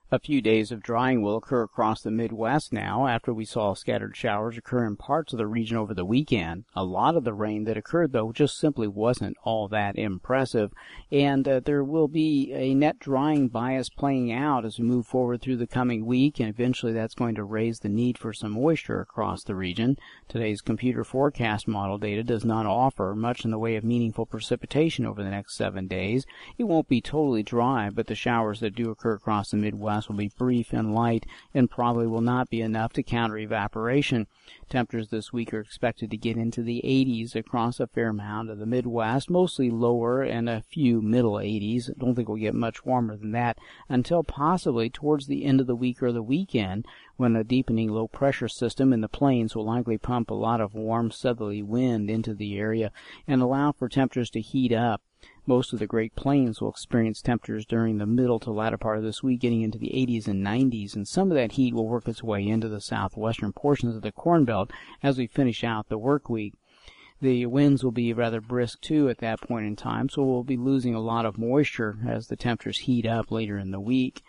A few days of drying will occur across the Midwest now after we saw scattered showers occur in parts of the region over the weekend. A lot of the rain that occurred, though, just simply wasn't all that impressive, and there will be a net drying bias playing out as we move forward through the coming week, and eventually that's going to raise the need for some moisture across the region. Today's computer forecast model data does not offer much in the way of meaningful precipitation over the next 7 days. It won't be totally dry, but the showers that do occur across the Midwest will be brief and light and probably will not be enough to counter evaporation. Temperatures this week are expected to get into the 80s across a fair amount of the Midwest, mostly lower and a few middle 80s. I don't think we'll get much warmer than that until possibly towards the end of the week or the weekend, when a deepening low pressure system in the plains will likely pump a lot of warm southerly wind into the area and allow for temperatures to heat up. Most of the Great Plains will experience temperatures during the middle to latter part of this week getting into the 80s and 90s, and some of that heat will work its way into the southwestern portions of the Corn Belt as we finish out the work week. The winds will be rather brisk, too, at that point in time, so we'll be losing a lot of moisture as the temperatures heat up later in the week.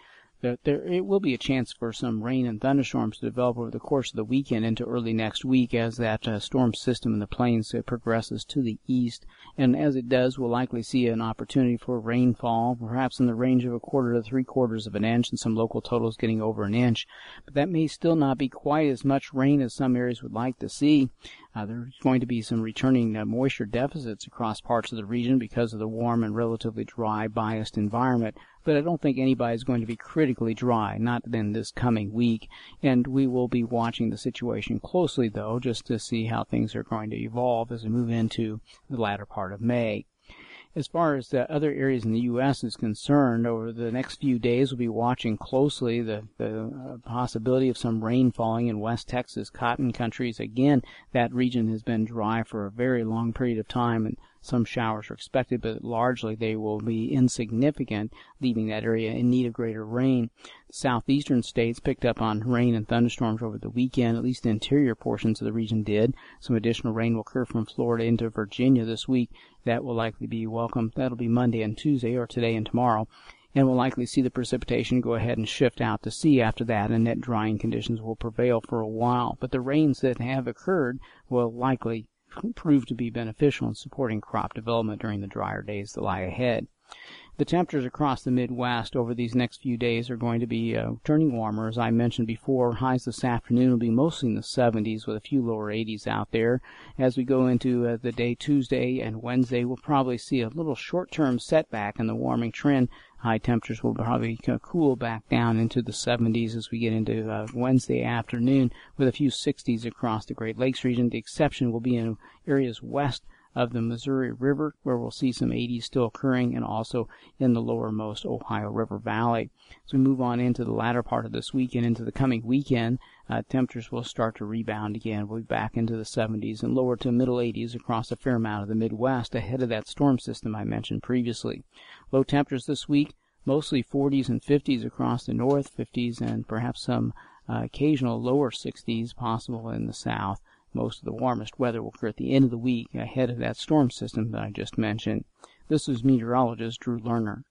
It will be a chance for some rain and thunderstorms to develop over the course of the weekend into early next week as that storm system in the plains progresses to the east. And as it does, we'll likely see an opportunity for rainfall, perhaps in the range of 1/4 to 3/4 of an inch, and some local totals getting over an inch. But that may still not be quite as much rain as some areas would like to see. There's going to be some returning moisture deficits across parts of the region because of the warm and relatively dry, biased environment. But I don't think anybody's going to be critically dry, not in this coming week. And we will be watching the situation closely, though, just to see how things are going to evolve as we move into the latter part of May. As far as the other areas in the U.S. is concerned, over the next few days we'll be watching closely the possibility of some rain falling in West Texas cotton countries. Again, that region has been dry for a very long period of time, and some showers are expected, but largely they will be insignificant, leaving that area in need of greater rain. The southeastern states picked up on rain and thunderstorms over the weekend. At least the interior portions of the region did. Some additional rain will occur from Florida into Virginia this week. That will likely be welcome. That'll be Monday and Tuesday, or today and tomorrow. And we'll likely see the precipitation go ahead and shift out to sea after that, and net drying conditions will prevail for a while. But the rains that have occurred will likely prove to be beneficial in supporting crop development during the drier days that lie ahead. The temperatures across the Midwest over these next few days are going to be turning warmer. As I mentioned before, highs this afternoon will be mostly in the 70s with a few lower 80s out there. As we go into the day Tuesday and Wednesday, we'll probably see a little short-term setback in the warming trend. High temperatures will probably cool back down into the 70s as we get into Wednesday afternoon with a few 60s across the Great Lakes region. The exception will be in areas west of the Missouri River, where we'll see some 80s still occurring, and also in the lowermost Ohio River Valley. As we move on into the latter part of this week and into the coming weekend, temperatures will start to rebound again. We'll be back into the 70s and lower to middle 80s across a fair amount of the Midwest ahead of that storm system I mentioned previously. Low temperatures this week, mostly 40s and 50s across the north, 50s and perhaps some occasional lower 60s possible in the south. Most of the warmest weather will occur at the end of the week ahead of that storm system that I just mentioned. This is meteorologist Drew Lerner.